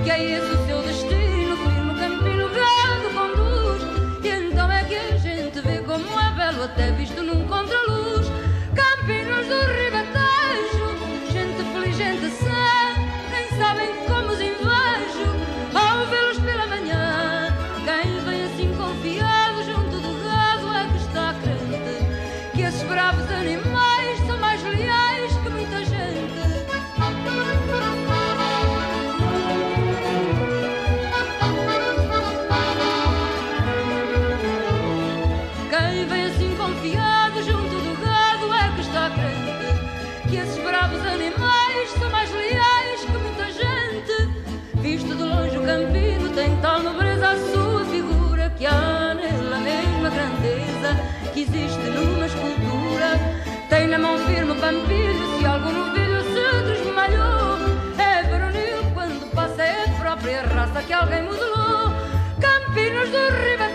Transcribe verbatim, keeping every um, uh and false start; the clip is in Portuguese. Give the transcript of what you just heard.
que é esse o seu destino, que no campino gado conduz. E então é que a gente vê como é belo, até visto num contraluz. Campinos do Ribatejo, gente feliz, gente sã, nem sabem como os invejo ao vê-los pela manhã. Quem vem assim confiado junto do gado é que está crente que esses bravos animais são mais leais que muita gente. Quem vem assim confiado junto do gado é que está crente que esses bravos animais são mais leais que muita gente. Visto de longe o campino tem tal nobreza a sua figura, que há nele a mesma grandeza que existe numa escultura. Tem na mão firme o pampilho, se algum novilho se desmalhou, é varonil quando passa, é a própria raça que alguém modelou. Campinos do Ribeirão